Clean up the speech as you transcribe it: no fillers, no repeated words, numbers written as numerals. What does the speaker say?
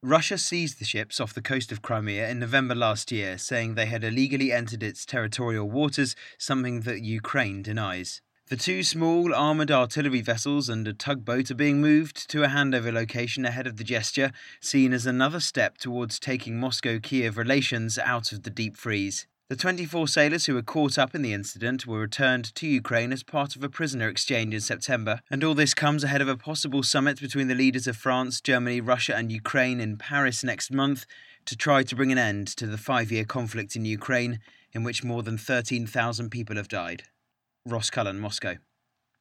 Russia seized the ships off the coast of Crimea in November last year, saying they had illegally entered its territorial waters, something that Ukraine denies. The two small armoured artillery vessels and a tugboat are being moved to a handover location ahead of the gesture, seen as another step towards taking Moscow-Kiev relations out of the deep freeze. The 24 sailors who were caught up in the incident were returned to Ukraine as part of a prisoner exchange in September, and all this comes ahead of a possible summit between the leaders of France, Germany, Russia and Ukraine in Paris next month to try to bring an end to the 5-year conflict in Ukraine, in which more than 13,000 people have died. Ross Cullen, Moscow.